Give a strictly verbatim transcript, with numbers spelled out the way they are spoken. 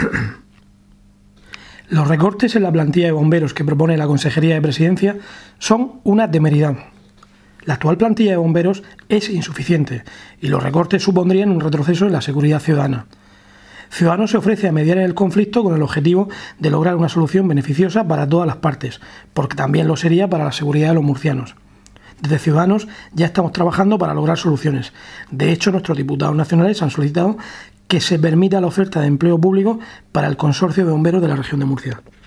Los recortes en la plantilla de bomberos que propone la Consejería de Presidencia son una temeridad. La actual plantilla de bomberos es insuficiente y los recortes supondrían un retroceso en la seguridad ciudadana. Ciudadanos se ofrece a mediar en el conflicto con el objetivo de lograr una solución beneficiosa para todas las partes, porque también lo sería para la seguridad de los murcianos. Desde Ciudadanos ya estamos trabajando para lograr soluciones. De hecho, nuestros diputados nacionales han solicitado que se permita la oferta de empleo público para el consorcio de bomberos de la región de Murcia.